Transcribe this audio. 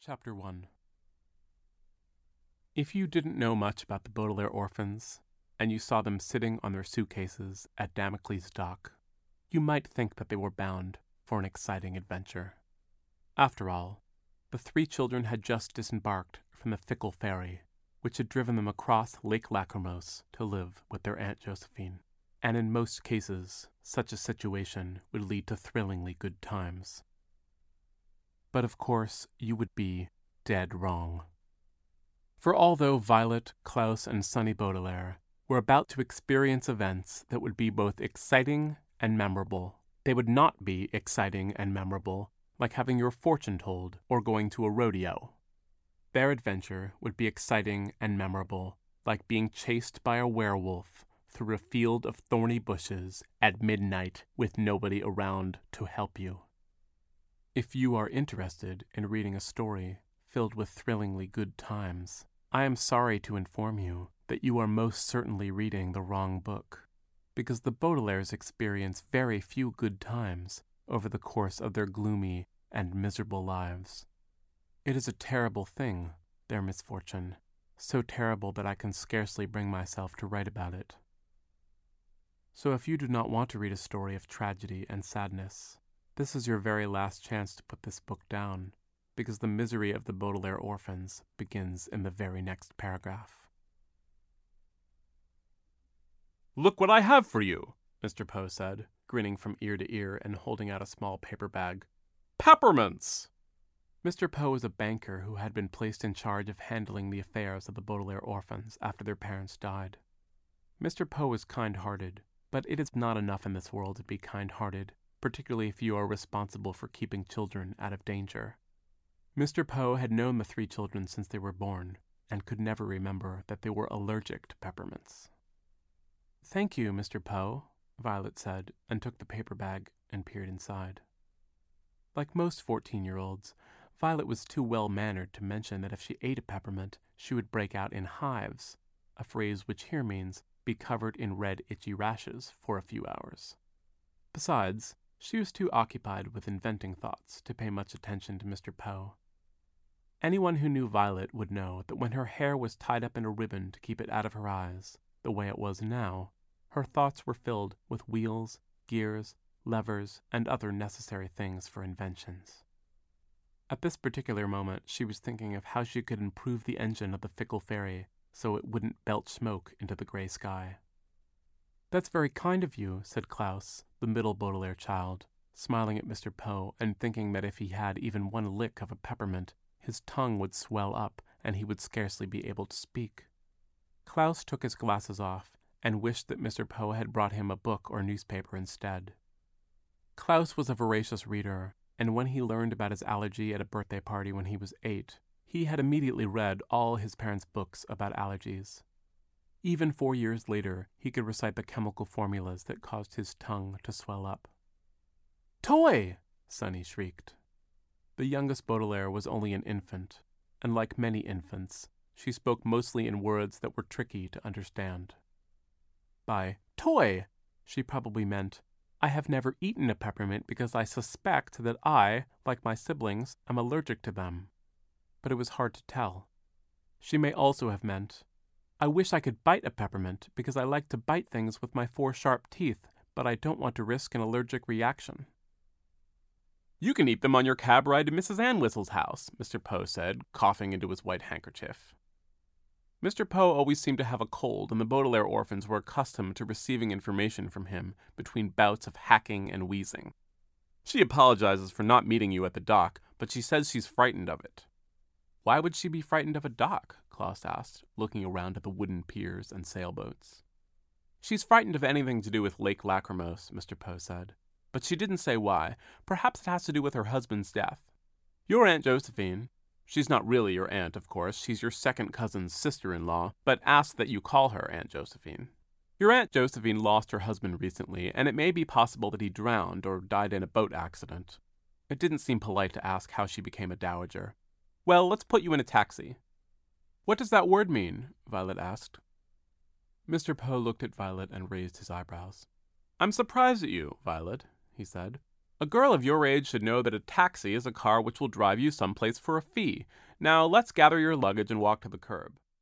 Chapter 1. If you didn't know much about the Baudelaire orphans, and you saw them sitting on their suitcases at Damocles' dock, you might think that they were bound for an exciting adventure. After all, the three children had just disembarked from the Fickle ferry, which had driven them across Lake Lachrymose to live with their Aunt Josephine, and in most cases, such a situation would lead to thrillingly good times. But of course, you would be dead wrong. For although Violet, Klaus, and Sonny Baudelaire were about to experience events that would be both exciting and memorable, they would not be exciting and memorable like having your fortune told or going to a rodeo. Their adventure would be exciting and memorable like being chased by a werewolf through a field of thorny bushes at midnight with nobody around to help you. If you are interested in reading a story filled with thrillingly good times, I am sorry to inform you that you are most certainly reading the wrong book, because the Baudelaires experience very few good times over the course of their gloomy and miserable lives. It is a terrible thing, their misfortune, so terrible that I can scarcely bring myself to write about it. So if you do not want to read a story of tragedy and sadness, this is your very last chance to put this book down, because the misery of the Baudelaire orphans begins in the very next paragraph. "Look what I have for you," Mr. Poe said, grinning from ear to ear and holding out a small paper bag. "Peppermints!" Mr. Poe was a banker who had been placed in charge of handling the affairs of the Baudelaire orphans after their parents died. Mr. Poe is kind-hearted, but it is not enough in this world to be kind-hearted, particularly if you are responsible for keeping children out of danger. Mr. Poe had known the three children since they were born, and could never remember that they were allergic to peppermints. "Thank you, Mr. Poe," Violet said, and took the paper bag and peered inside. Like most 14-year-olds, Violet was too well-mannered to mention that if she ate a peppermint, she would break out in hives, a phrase which here means be covered in red itchy rashes for a few hours. Besides, she was too occupied with inventing thoughts to pay much attention to Mr. Poe. Anyone who knew Violet would know that when her hair was tied up in a ribbon to keep it out of her eyes, the way it was now, her thoughts were filled with wheels, gears, levers, and other necessary things for inventions. At this particular moment, she was thinking of how she could improve the engine of the Fickle ferry so it wouldn't belch smoke into the gray sky. "That's very kind of you," said Klaus, the middle Baudelaire child, smiling at Mr. Poe and thinking that if he had even one lick of a peppermint, his tongue would swell up and he would scarcely be able to speak. Klaus took his glasses off and wished that Mr. Poe had brought him a book or newspaper instead. Klaus was a voracious reader, and when he learned about his allergy at a birthday party when he was 8, he had immediately read all his parents' books about allergies. Even 4 years later, he could recite the chemical formulas that caused his tongue to swell up. "Toy!" Sonny shrieked. The youngest Baudelaire was only an infant, and like many infants, she spoke mostly in words that were tricky to understand. By toy, she probably meant, I have never eaten a peppermint because I suspect that I, like my siblings, am allergic to them. But it was hard to tell. She may also have meant, I wish I could bite a peppermint because I like to bite things with my 4 sharp teeth, but I don't want to risk an allergic reaction. "You can eat them on your cab ride to Mrs. Anwhistle's house," Mr. Poe said, coughing into his white handkerchief. Mr. Poe always seemed to have a cold, and the Baudelaire orphans were accustomed to receiving information from him between bouts of hacking and wheezing. "She apologizes for not meeting you at the dock, but she says she's frightened of it." "Why would she be frightened of a dock?" Klaus asked, looking around at the wooden piers and sailboats. "She's frightened of anything to do with Lake Lachrymose," Mr. Poe said. "But she didn't say why. Perhaps it has to do with her husband's death. Your Aunt Josephine, she's not really your aunt, of course, she's your second cousin's sister-in-law, but asks that you call her Aunt Josephine. Your Aunt Josephine lost her husband recently, and it may be possible that he drowned or died in a boat accident. It didn't seem polite to ask how she became a dowager. Well, let's put you in a taxi." "What does that word mean?" Violet asked. Mr. Poe looked at Violet and raised his eyebrows. "I'm surprised at you, Violet," he said. A girl of your age should know that a taxi is a car which will drive you someplace for a fee. Now let's gather your luggage and walk to the curb."